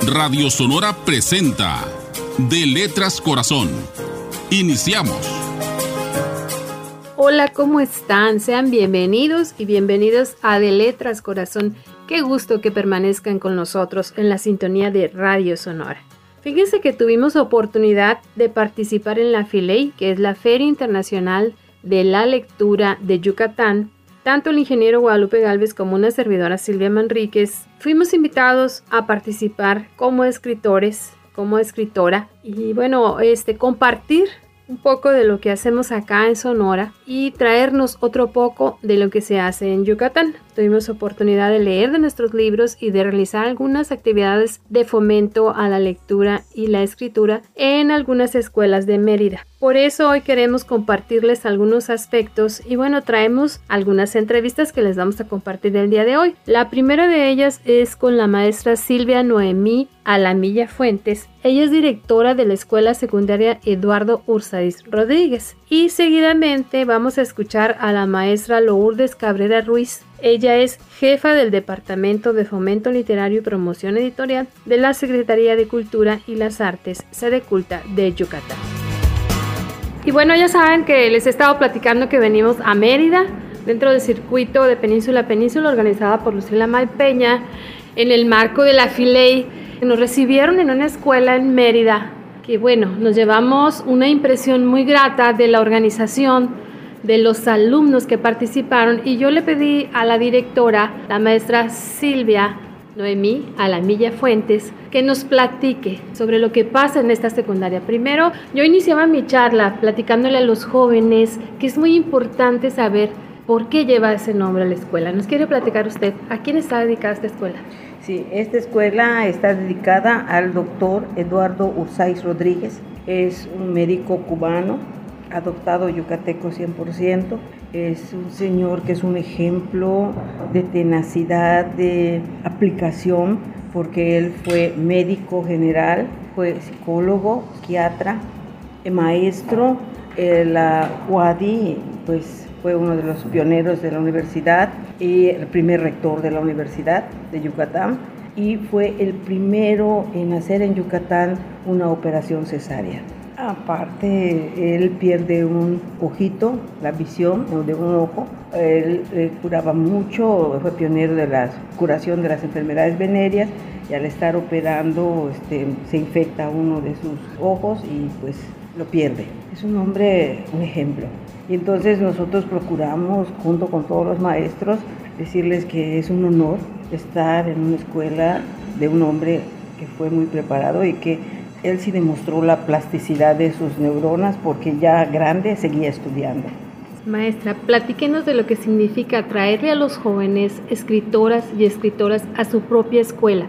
Radio Sonora presenta De Letras Corazón. Iniciamos. Hola, ¿cómo están? Sean bienvenidos y bienvenidos a De Letras Corazón. Qué gusto que permanezcan con nosotros en la sintonía de Radio Sonora. Fíjense que tuvimos oportunidad de participar en la FILEY, que es la Feria Internacional de la Lectura de Yucatán. Tanto el ingeniero Guadalupe Gálvez como una servidora Silvia Manríquez fuimos invitados a participar como escritores, como escritora y compartir un poco de lo que hacemos acá en Sonora y traernos otro poco de lo que se hace en Yucatán. Tuvimos oportunidad de leer de nuestros libros y de realizar algunas actividades de fomento a la lectura y la escritura en algunas escuelas de Mérida. Por eso hoy queremos compartirles algunos aspectos y traemos algunas entrevistas que les vamos a compartir el día de hoy. La primera de ellas es con la maestra Silvia Noemí Alamilla Fuentes. Ella es directora de la Escuela Secundaria Eduardo Urzaiz Rodríguez. Y seguidamente vamos a escuchar a la maestra Lourdes Cabrera Ruiz. Ella es jefa del Departamento de Fomento Literario y Promoción Editorial de la Secretaría de Cultura y las Artes, sede culta de Yucatán. Y ya saben que les he estado platicando que venimos a Mérida, dentro del circuito de Península a Península, organizada por Lucila May Peña, en el marco de la FILEY. Nos recibieron en una escuela en Mérida, que nos llevamos una impresión muy grata de la organización, de los alumnos que participaron, y yo le pedí a la directora, la maestra Silvia Noemí Alamilla Fuentes, que nos platique sobre lo que pasa en esta secundaria. Primero, yo iniciaba mi charla platicándole a los jóvenes que es muy importante saber por qué lleva ese nombre a la escuela. ¿Nos quiere platicar usted a quién está dedicada esta escuela? Sí, esta escuela está dedicada al doctor Eduardo Urzaiz Rodríguez. Es un médico cubano, adoptado yucateco 100%. Es un señor que es un ejemplo de tenacidad, de aplicación, porque él fue médico general, fue psicólogo, psiquiatra, maestro. La UADY fue uno de los pioneros de la universidad y el primer rector de la Universidad de Yucatán, y fue el primero en hacer en Yucatán una operación cesárea. Aparte, él pierde un ojito, la visión de un ojo. Él curaba mucho, fue pionero de la curación de las enfermedades venéreas, y al estar operando se infecta uno de sus ojos y lo pierde. Es un hombre, un ejemplo. Y entonces nosotros procuramos, junto con todos los maestros, decirles que es un honor estar en una escuela de un hombre que fue muy preparado y que él sí demostró la plasticidad de sus neuronas, porque ya grande seguía estudiando. Maestra, platíquenos de lo que significa traerle a los jóvenes escritoras y escritores a su propia escuela,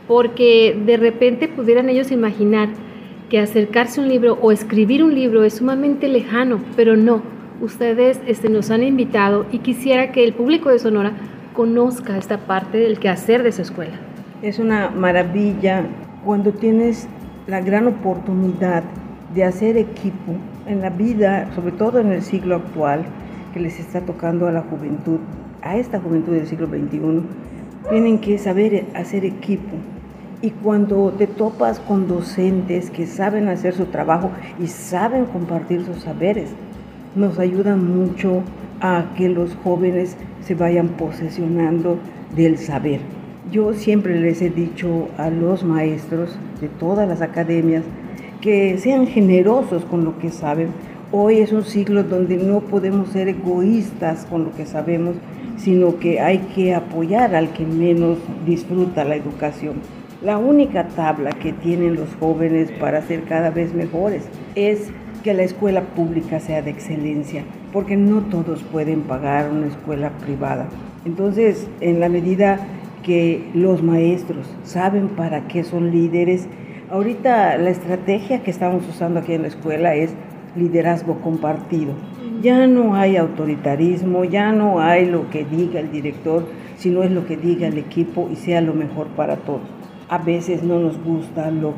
porque de repente pudieran ellos imaginar que acercarse a un libro o escribir un libro es sumamente lejano, pero no. Ustedes nos han invitado y quisiera que el público de Sonora conozca esta parte del quehacer de su escuela. Es una maravilla cuando tienes la gran oportunidad de hacer equipo en la vida, sobre todo en el siglo actual, que les está tocando a la juventud, a esta juventud del siglo XXI. Tienen que saber hacer equipo. Y cuando te topas con docentes que saben hacer su trabajo y saben compartir sus saberes, nos ayudan mucho a que los jóvenes se vayan posesionando del saber. Yo siempre les he dicho a los maestros de todas las academias que sean generosos con lo que saben. Hoy es un siglo donde no podemos ser egoístas con lo que sabemos, sino que hay que apoyar al que menos disfruta la educación. La única tabla que tienen los jóvenes para ser cada vez mejores es que la escuela pública sea de excelencia, porque no todos pueden pagar una escuela privada. Entonces, en la medida que los maestros saben para qué son líderes, ahorita la estrategia que estamos usando aquí en la escuela es liderazgo compartido. Ya no hay autoritarismo, ya no hay lo que diga el director, sino es lo que diga el equipo y sea lo mejor para todos. A veces no nos gusta lo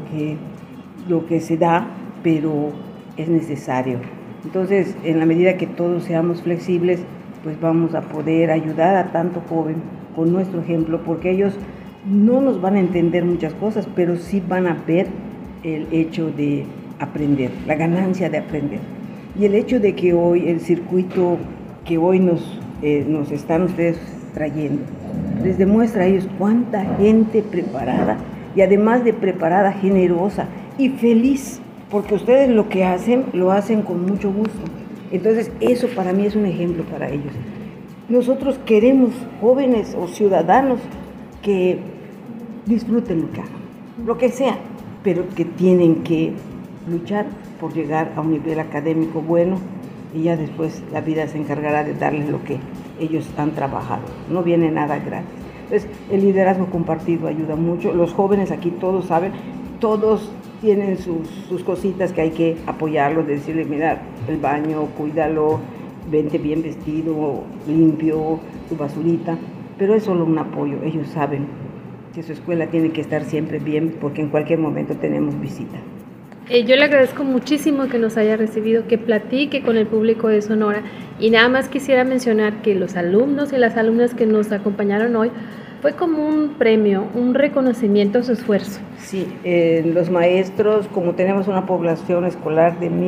que se da, pero es necesario. Entonces, en la medida que todos seamos flexibles, pues vamos a poder ayudar a tanto joven con nuestro ejemplo, porque ellos no nos van a entender muchas cosas, pero sí van a ver el hecho de aprender, la ganancia de aprender. Y el hecho de que hoy el circuito que hoy nos están ustedes trayendo, les demuestra a ellos cuánta gente preparada, y además de preparada, generosa y feliz, porque ustedes lo que hacen, lo hacen con mucho gusto. Entonces eso para mí es un ejemplo para ellos. Nosotros queremos jóvenes o ciudadanos que disfruten lo que hagan, lo que sea, pero que tienen que luchar por llegar a un nivel académico bueno, y ya después la vida se encargará de darles lo que ellos han trabajado. No viene nada gratis. Entonces el liderazgo compartido ayuda mucho. Los jóvenes aquí todos saben, todos tienen sus cositas que hay que apoyarlos, de decirle, mira, el baño, cuídalo, vente bien vestido, limpio, tu basurita, pero es solo un apoyo. Ellos saben que su escuela tiene que estar siempre bien, porque en cualquier momento tenemos visita. Yo le agradezco muchísimo que nos haya recibido, que platique con el público de Sonora, y nada más quisiera mencionar que los alumnos y las alumnas que nos acompañaron hoy fue como un premio, un reconocimiento a su esfuerzo. Sí, los maestros, como tenemos una población escolar de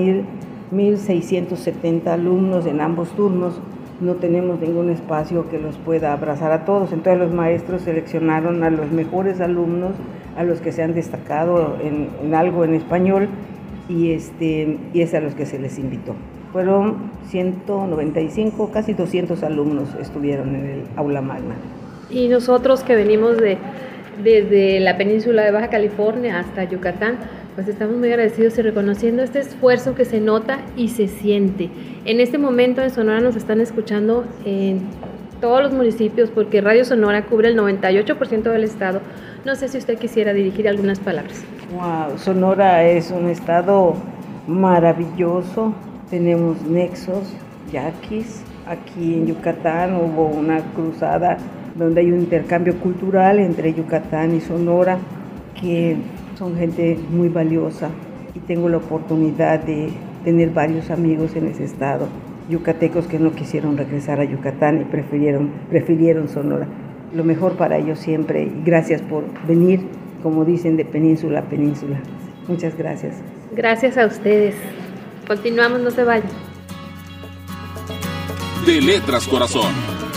1,670 alumnos en ambos turnos, no tenemos ningún espacio que los pueda abrazar a todos. Entonces los maestros seleccionaron a los mejores alumnos, a los que se han destacado en algo en español, y es a los que se les invitó. Fueron 195, casi 200 alumnos estuvieron en el aula magna. Y nosotros que venimos desde la península de Baja California hasta Yucatán, pues estamos muy agradecidos y reconociendo este esfuerzo que se nota y se siente. En este momento en Sonora nos están escuchando en todos los municipios, porque Radio Sonora cubre el 98% del estado. No sé si usted quisiera dirigir algunas palabras. Wow, Sonora es un estado maravilloso. Tenemos nexos, yaquis. Aquí en Yucatán hubo una cruzada donde hay un intercambio cultural entre Yucatán y Sonora, que son gente muy valiosa, y tengo la oportunidad de tener varios amigos en ese estado, yucatecos que no quisieron regresar a Yucatán y prefirieron Sonora. Lo mejor para ellos siempre, y gracias por venir, como dicen, de península a península. Muchas gracias. Gracias a ustedes. Continuamos, no se vayan. De Letras Corazón.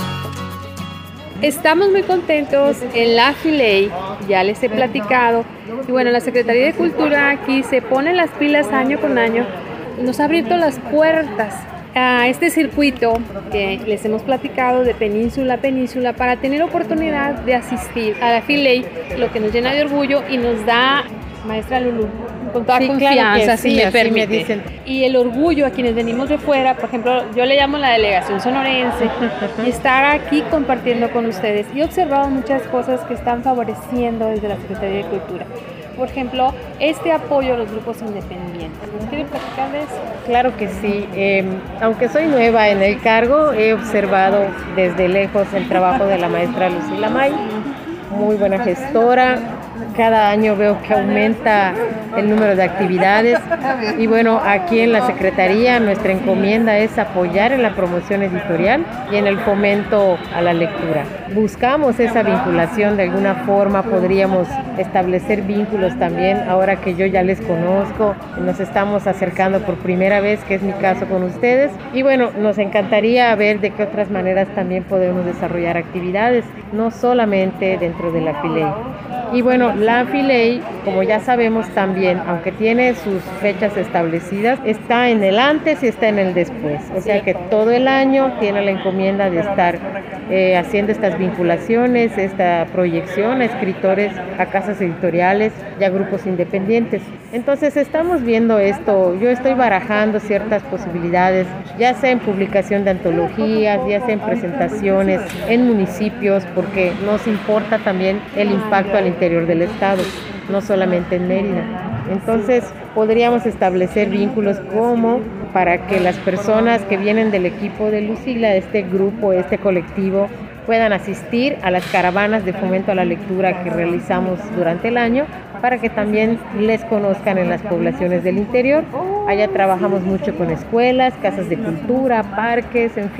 Estamos muy contentos en la Filey, ya les he platicado, y bueno, la Secretaría de Cultura aquí se pone las pilas año con año, nos ha abierto las puertas a este circuito que les hemos platicado de península a península, para tener oportunidad de asistir a la Filey, lo que nos llena de orgullo y nos da, maestra Lulú, con toda confianza, claro si sí, me permite. Me dicen. Y el orgullo a quienes venimos de fuera, por ejemplo, yo le llamo la delegación sonorense, y estar aquí compartiendo con ustedes. Y he observado muchas cosas que están favoreciendo desde la Secretaría de Cultura. Por ejemplo, este apoyo a los grupos independientes. ¿Nos quiere platicar de eso? Claro que sí. Aunque soy nueva en el cargo, he observado desde lejos el trabajo de la maestra Lucila May, muy buena gestora. Cada año veo que aumenta el número de actividades, y bueno, aquí en la Secretaría nuestra encomienda es apoyar en la promoción editorial y en el fomento a la lectura. Buscamos esa vinculación, de alguna forma podríamos establecer vínculos también, ahora que yo ya les conozco, nos estamos acercando por primera vez, que es mi caso con ustedes, y bueno, nos encantaría ver de qué otras maneras también podemos desarrollar actividades, no solamente dentro de la Filey. Y bueno, la Filey, como ya sabemos también, aunque tiene sus fechas establecidas, está en el antes y está en el después. O sea que todo el año tiene la encomienda de estar haciendo estas vinculaciones, esta proyección a escritores, a casas editoriales y a grupos independientes. Entonces estamos viendo esto, yo estoy barajando ciertas posibilidades, ya sea en publicación de antologías, ya sea en presentaciones en municipios, porque nos importa también el impacto al interior del estado, no solamente en Mérida. Entonces podríamos establecer vínculos como para que las personas que vienen del equipo de Lucila, este grupo, este colectivo, puedan asistir a las caravanas de fomento a la lectura que realizamos durante el año, para que también les conozcan en las poblaciones del interior. Allá trabajamos mucho con escuelas, casas de cultura, parques, en fin,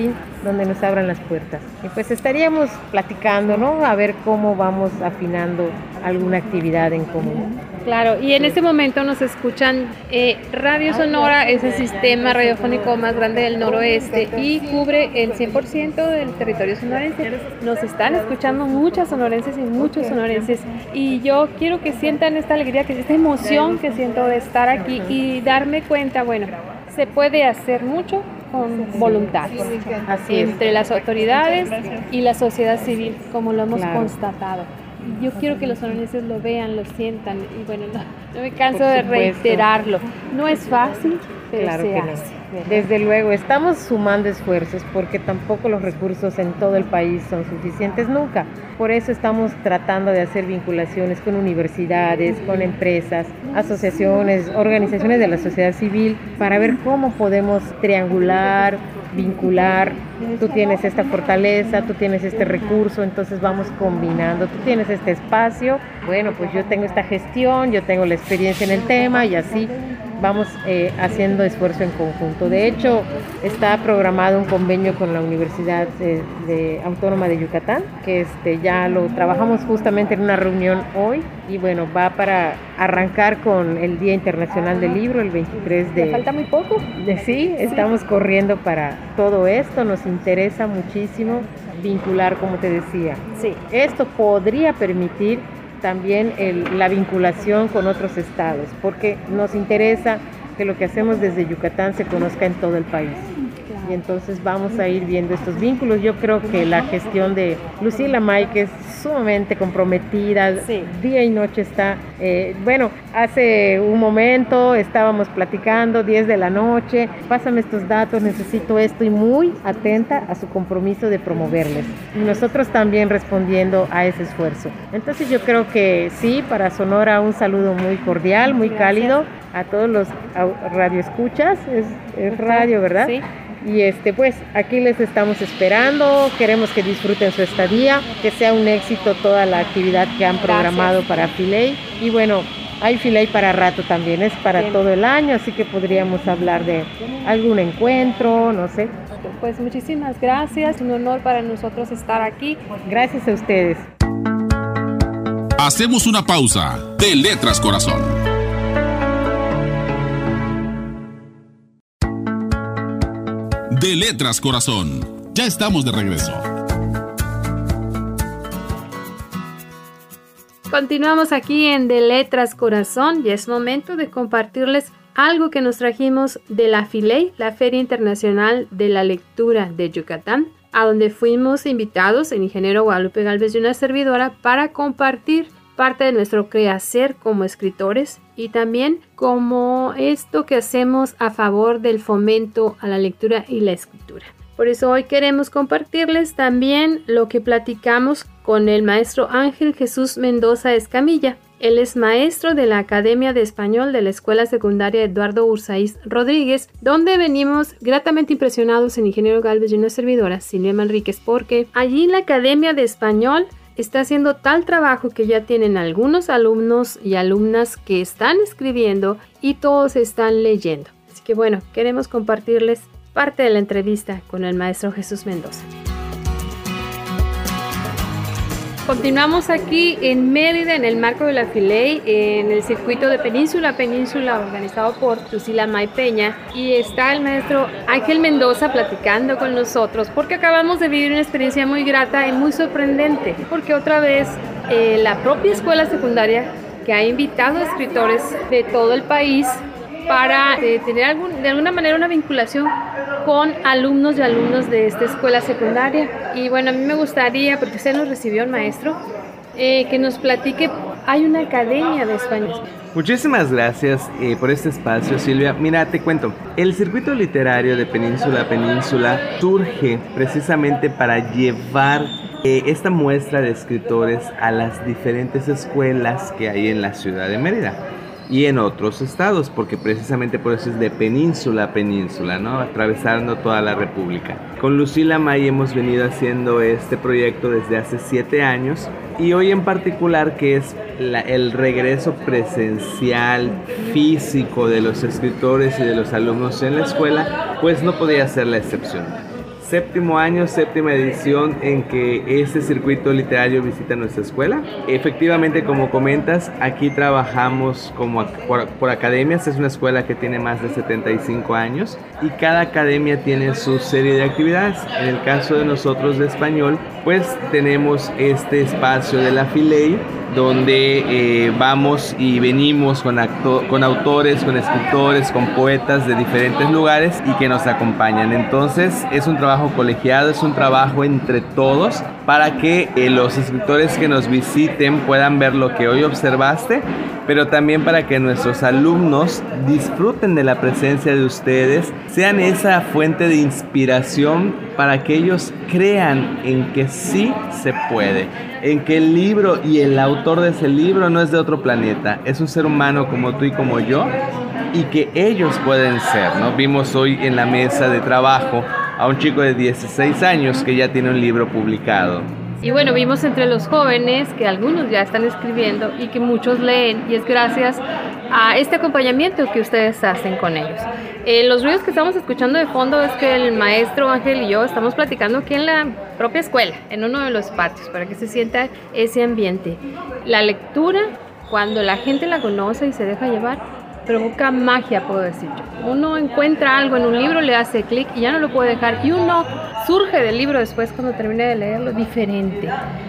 donde nos abran las puertas. Y pues estaríamos platicando, ¿no? A ver cómo vamos afinando alguna actividad en común. Claro, y en este momento nos escuchan Radio Sonora, es el sistema radiofónico más grande del noroeste y cubre el 100% del territorio sonorense. Nos están escuchando muchas sonorenses y muchos sonorenses y yo quiero que sientan esta alegría, esta emoción que siento de estar aquí y darme cuenta, bueno, se puede hacer mucho con voluntad, Así es. entre las autoridades y la sociedad civil, como lo hemos constatado. Yo quiero que los sonorenses lo vean, lo sientan y bueno, no me canso de reiterarlo. No es fácil, pero Claro se que no. hace. Desde luego, estamos sumando esfuerzos porque tampoco los recursos en todo el país son suficientes nunca. Por eso estamos tratando de hacer vinculaciones con universidades, con empresas, asociaciones, organizaciones de la sociedad civil para ver cómo podemos triangular, vincular. Tú tienes esta fortaleza, tú tienes este recurso, entonces vamos combinando. Tú tienes este espacio, bueno, pues yo tengo esta gestión, yo tengo la experiencia en el tema y así vamos haciendo esfuerzo en conjunto. De hecho, está programado un convenio con la Universidad Autónoma de Yucatán, que ya lo trabajamos justamente en una reunión hoy y bueno, va para arrancar con el Día Internacional del Libro, el 23 de... ¿Le falta muy poco? Sí, estamos corriendo para todo esto, nos interesa muchísimo vincular, como te decía. Sí. Esto podría permitir también la vinculación con otros estados, porque nos interesa que lo que hacemos desde Yucatán se conozca en todo el país. Y entonces vamos a ir viendo estos vínculos. Yo creo que la gestión de Lucila May, que es sumamente comprometida, día y noche está, bueno, hace un momento estábamos platicando, 10 de la noche, pásame estos datos, necesito esto, y muy atenta a su compromiso de promoverles. Y nosotros también respondiendo a ese esfuerzo. Entonces yo creo que sí, para Sonora un saludo muy cordial, muy cálido a todos los radioescuchas, es radio, ¿verdad? Sí. Y pues aquí les estamos esperando, queremos que disfruten su estadía, que sea un éxito toda la actividad que han programado para Filey. Y bueno, hay Filey para rato también, es para todo el año, así que podríamos hablar de algún encuentro, no sé. Pues muchísimas gracias, un honor para nosotros estar aquí. Gracias a ustedes. Hacemos una pausa de Letras Corazón. De Letras Corazón. Ya estamos de regreso. Continuamos aquí en De Letras Corazón y es momento de compartirles algo que nos trajimos de la FILEY, la Feria Internacional de la Lectura de Yucatán, a donde fuimos invitados el ingeniero Guadalupe Gálvez y una servidora para compartir parte de nuestro quehacer como escritores y también como esto que hacemos a favor del fomento a la lectura y la escritura. Por eso hoy queremos compartirles también lo que platicamos con el maestro Ángel Jesús Mendoza Escamilla. Él es maestro de la Academia de Español de la Escuela Secundaria Eduardo Ursáiz Rodríguez, donde venimos gratamente impresionados el ingeniero Gálvez y una servidora, Silvia Manríquez, porque allí en la Academia de Español está haciendo tal trabajo que ya tienen algunos alumnos y alumnas que están escribiendo y todos están leyendo. Así que bueno, queremos compartirles parte de la entrevista con el maestro Jesús Mendoza. Continuamos aquí en Mérida, en el marco de la FILEY, en el circuito de Península a Península, organizado por Lucila May Peña, y está el maestro Ángel Mendoza platicando con nosotros, porque acabamos de vivir una experiencia muy grata y muy sorprendente, porque otra vez la propia escuela secundaria, que ha invitado a escritores de todo el país para tener de alguna manera una vinculación con alumnos y alumnos de esta escuela secundaria. Y bueno, a mí me gustaría, porque usted nos recibió el maestro, que nos platique, hay una academia de español. Muchísimas gracias por este espacio, Silvia. Mira, te cuento, el circuito literario de Península a Península surge precisamente para llevar esta muestra de escritores a las diferentes escuelas que hay en la ciudad de Mérida y en otros estados, porque precisamente por eso es de península a península, ¿no? Atravesando toda la República. Con Lucila May hemos venido haciendo este proyecto desde hace 7 años y hoy en particular, que es el regreso presencial, físico de los escritores y de los alumnos en la escuela, pues no podía ser la excepción. séptimo año, séptima edición en que este circuito literario visita nuestra escuela. Efectivamente, como comentas, aquí trabajamos como por academias. Es una escuela que tiene más de 75 años y cada academia tiene su serie de actividades. En el caso de nosotros de español, pues tenemos este espacio de la Filey, donde vamos y venimos con autores, con escritores, con poetas de diferentes lugares y que nos acompañan. Entonces es un trabajo colegiado, es un trabajo entre todos para que los escritores que nos visiten puedan ver lo que hoy observaste, pero también para que nuestros alumnos disfruten de la presencia de ustedes, sean esa fuente de inspiración para que ellos crean en que sí se puede, en que el libro y el autor de ese libro no es de otro planeta, es un ser humano como tú y como yo, y que ellos pueden ser, ¿no? Vimos hoy en la mesa de trabajo a un chico de 16 años que ya tiene un libro publicado. Y bueno, vimos entre los jóvenes que algunos ya están escribiendo y que muchos leen, y es gracias a este acompañamiento que ustedes hacen con ellos. Los ruidos que estamos escuchando de fondo es que el maestro Ángel y yo estamos platicando aquí en la propia escuela, en uno de los patios, para que se sienta ese ambiente. La lectura, cuando la gente la conoce y se deja llevar, provoca magia, puedo decir yo. Uno encuentra algo en un libro, le hace clic y ya no lo puede dejar, y uno surge del libro después cuando termine de leerlo diferente.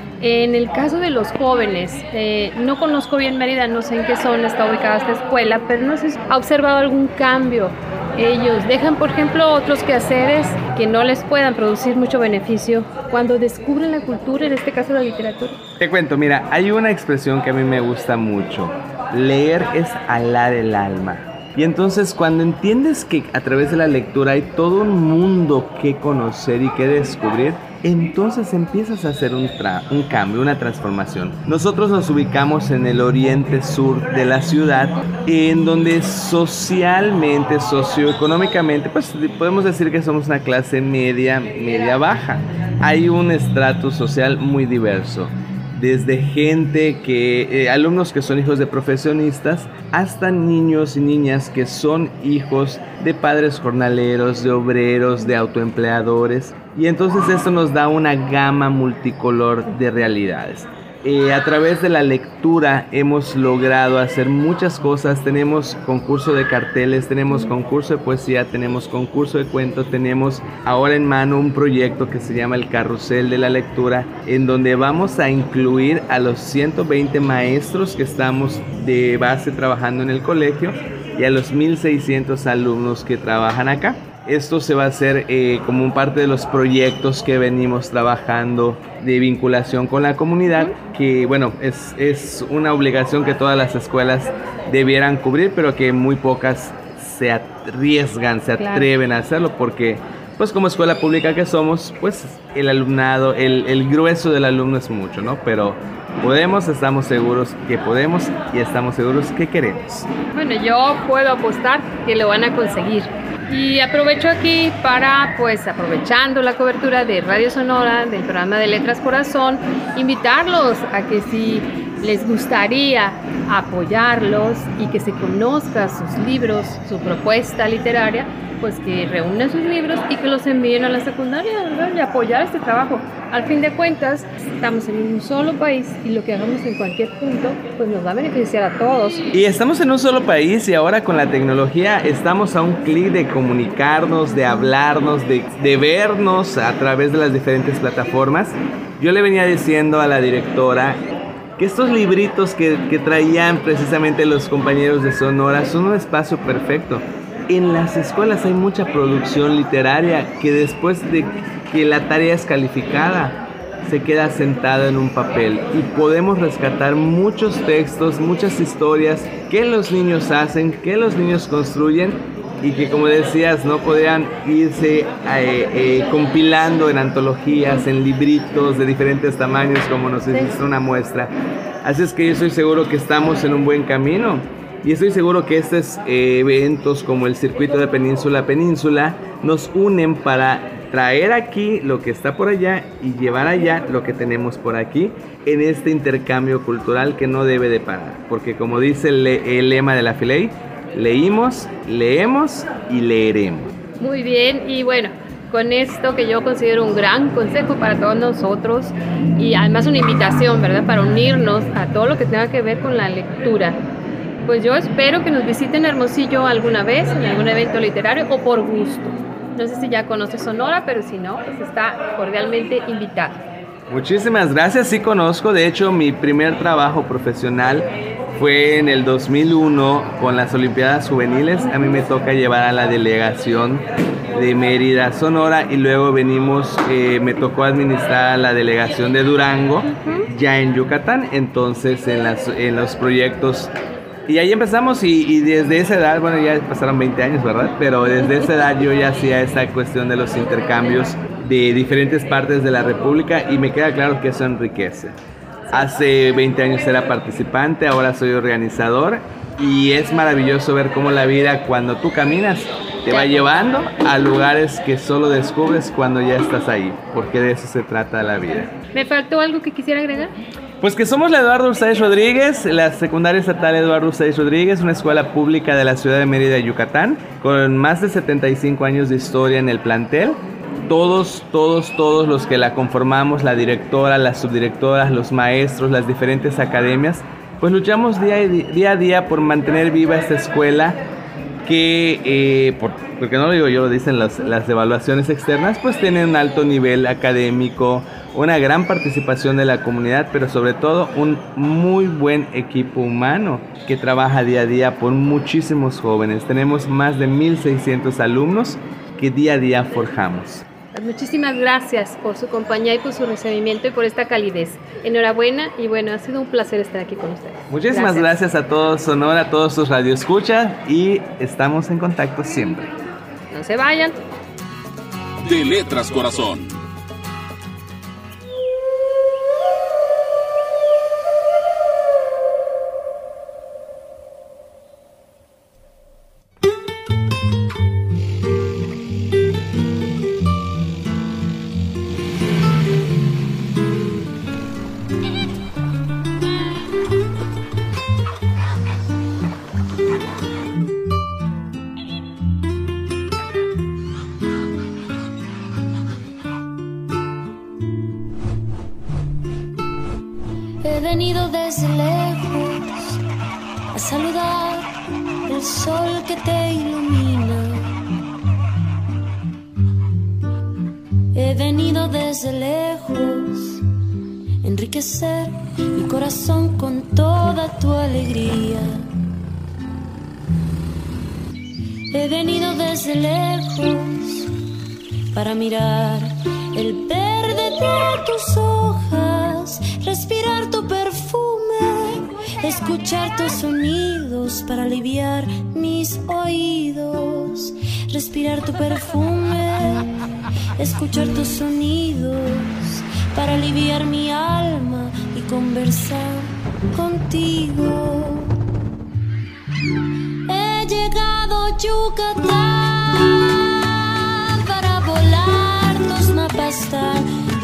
En el caso de los jóvenes, no conozco bien Mérida, no sé en qué zona está ubicada esta escuela, pero no sé si ha observado algún cambio. Ellos dejan, por ejemplo, otros quehaceres que no les puedan producir mucho beneficio cuando descubren la cultura, en este caso la literatura. Te cuento, mira, hay una expresión que a mí me gusta mucho. Leer es alar el alma. Y entonces cuando entiendes que a través de la lectura hay todo un mundo que conocer y que descubrir, entonces empiezas a hacer un cambio, una transformación. Nosotros nos ubicamos en el oriente sur de la ciudad, en donde socialmente, socioeconómicamente, pues podemos decir que somos una clase media baja. Hay un estrato social muy diverso. Desde gente alumnos que son hijos de profesionistas, hasta niños y niñas que son hijos de padres jornaleros, de obreros, de autoempleadores. Y entonces esto nos da una gama multicolor de realidades. A través de la lectura hemos logrado hacer muchas cosas. Tenemos concurso de carteles, tenemos concurso de poesía, tenemos concurso de cuentos, tenemos ahora en mano un proyecto que se llama el Carrusel de la Lectura, en donde vamos a incluir a los 120 maestros que estamos de base trabajando en el colegio y a los 1,600 alumnos que trabajan acá. Esto se va a hacer como un parte de los proyectos que venimos trabajando de vinculación con la comunidad, que bueno, es una obligación que todas las escuelas debieran cubrir, pero que muy pocas se arriesgan, se atreven a hacerlo, porque pues como escuela pública que somos, pues el alumnado, el grueso del alumno es mucho, ¿no? Pero podemos, estamos seguros que podemos y estamos seguros que queremos. Bueno, yo puedo apostar que lo van a conseguir. Y aprovecho aquí para, pues aprovechando la cobertura de Radio Sonora, del programa de Letras Corazón, invitarlos a que si les gustaría apoyarlos y que se conozca sus libros, su propuesta literaria, pues que reúnan sus libros y que los envíen a la secundaria, ¿verdad? Y apoyar este trabajo. Al fin de cuentas, estamos en un solo país y lo que hagamos en cualquier punto, pues nos va a beneficiar a todos. Y estamos en un solo país y ahora con la tecnología estamos a un clic de comunicarnos, de hablarnos, de vernos a través de las diferentes plataformas. Yo le venía diciendo a la directora que estos libritos que traían precisamente los compañeros de Sonora son un espacio perfecto. En las escuelas hay mucha producción literaria que después de que la tarea es calificada, se queda sentada en un papel y podemos rescatar muchos textos, muchas historias que los niños hacen, que los niños construyen y que, como decías, no podrían irse compilando en antologías, en libritos de diferentes tamaños como nos hiciste una muestra. Así es que yo estoy seguro que estamos en un buen camino. Y estoy seguro que estos eventos como el circuito de Península a Península nos unen para traer aquí lo que está por allá y llevar allá lo que tenemos por aquí en este intercambio cultural que no debe de parar. Porque como dice el lema de la Filey, leímos, leemos y leeremos. Muy bien, y bueno, con esto que yo considero un gran consejo para todos nosotros y además una invitación, ¿verdad?, para unirnos a todo lo que tenga que ver con la lectura. Pues yo espero que nos visiten Hermosillo alguna vez, en algún evento literario o por gusto. No sé si ya conoces Sonora, pero si no, pues está cordialmente invitado. Muchísimas gracias, sí conozco. De hecho, mi primer trabajo profesional fue en el 2001 con las Olimpiadas Juveniles. A mí me toca llevar a la delegación de Mérida, Sonora, y luego me tocó administrar la delegación de Durango, ya en Yucatán. Entonces, en los proyectos. Y ahí empezamos y desde esa edad, bueno, ya pasaron 20 años, ¿verdad? Pero desde esa edad yo ya hacía esta cuestión de los intercambios de diferentes partes de la República y me queda claro que eso enriquece. Hace 20 años era participante, ahora soy organizador y es maravilloso ver cómo la vida, cuando tú caminas, te va llevando a lugares que solo descubres cuando ya estás ahí, porque de eso se trata la vida. ¿Me faltó algo que quisiera agregar? Pues que somos la Eduardo Urzáez Rodríguez, la secundaria estatal Eduardo Urzáez Rodríguez, una escuela pública de la ciudad de Mérida, Yucatán, con más de 75 años de historia en el plantel. Todos los que la conformamos, la directora, las subdirectoras, los maestros, las diferentes academias, pues luchamos día a día por mantener viva esta escuela que, porque no lo digo yo, lo dicen las evaluaciones externas, pues tienen un alto nivel académico, una gran participación de la comunidad, pero sobre todo un muy buen equipo humano que trabaja día a día por muchísimos jóvenes. Tenemos más de 1,600 alumnos que día a día forjamos. Muchísimas gracias por su compañía y por su recibimiento y por esta calidez. Enhorabuena y bueno, ha sido un placer estar aquí con ustedes. Muchísimas gracias a todos Sonora, a todos sus radioescuchas y estamos en contacto siempre. No se vayan. De Letras Corazón. He venido desde lejos a saludar el sol que te ilumina. He venido desde lejos a enriquecer mi corazón con toda tu alegría. He venido desde lejos para mirar el verde de tus hojas, respirar tu perfume, escuchar tus sonidos para aliviar mis oídos. Respirar tu perfume, escuchar tus sonidos para aliviar mi alma y conversar contigo. He llegado a Yucatán para volar tus mapas tan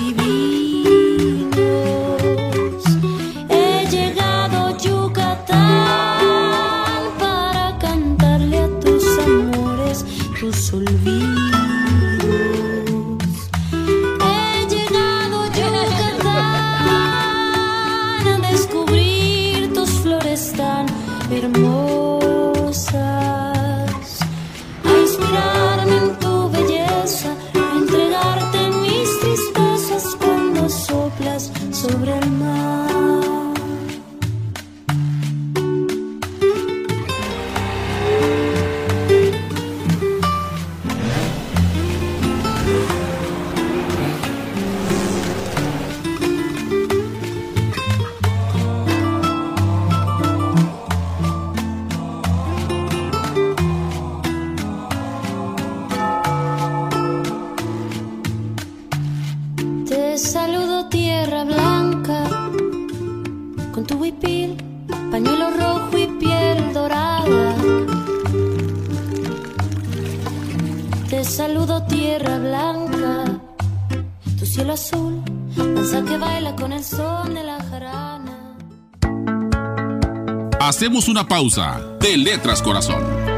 divinos. He llegado a Yucatán para cantarle a tus amores tus olvidos. He llegado a Yucatán a descubrir tus flores tan hermosas, a inspirarme en tu belleza, a entregarte mis tristezas cuando soplas sobre el mar. Te saludo tierra blanca, con tu huipil, pañuelo rojo y piel dorada. Te saludo tierra blanca, tu cielo azul, danza que baila con el son de la jarana. Hacemos una pausa. De Letras Corazón.